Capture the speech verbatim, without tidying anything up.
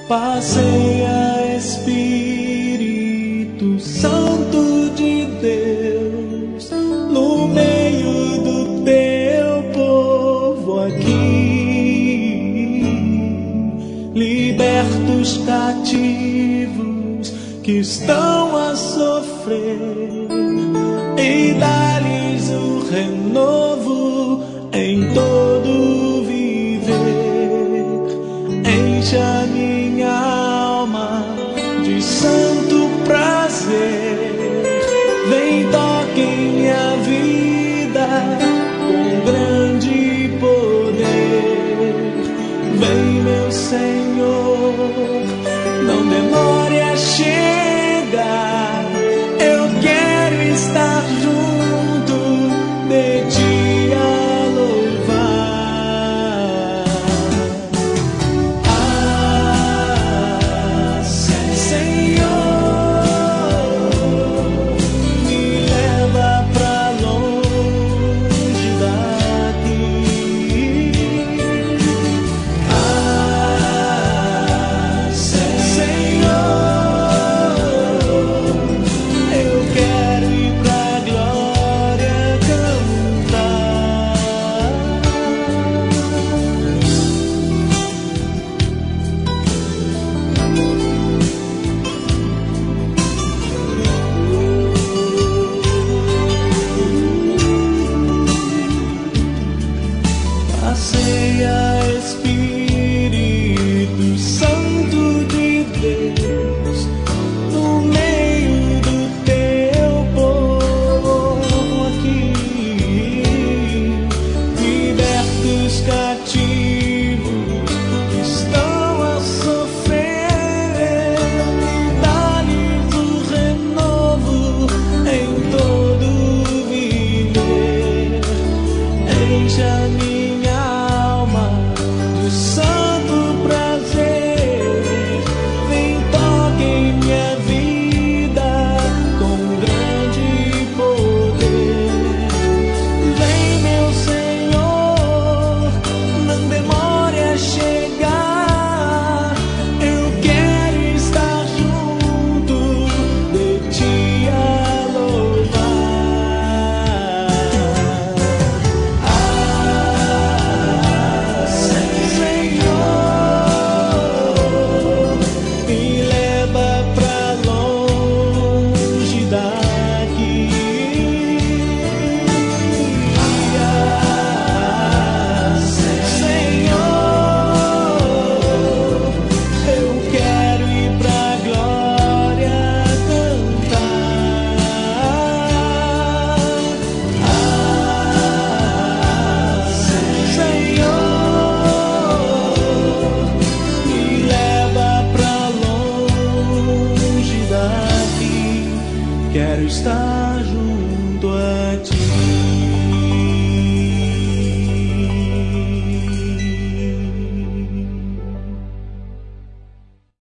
Passeia, Espírito Santo de Deus, no meio do teu povo aqui. Liberta os cativos que estão a sofrer e dá-lhes o renovo em todo viver. Enche a minha alma de santo prazer, vem, toque em minha vida com grande poder. Vem, meu Senhor, não demore a chegar, eu quero estar junto de ti a louvar. Ah, Senhor, me leva pra longe daqui. Ah, Senhor, eu quero ir pra glória cantar. Passeia,